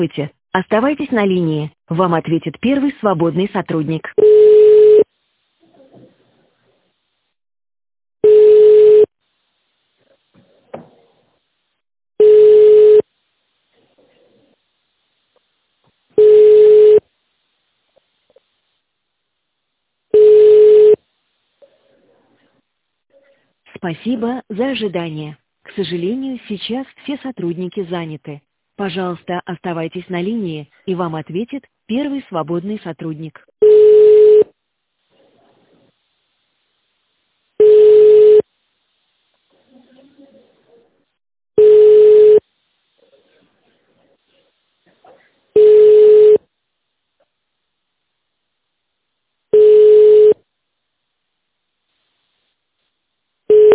Здравствуйте. Оставайтесь на линии. Вам ответит первый свободный сотрудник. Спасибо за ожидание. К сожалению, сейчас все сотрудники заняты. Пожалуйста, оставайтесь на линии, и вам ответит первый свободный сотрудник.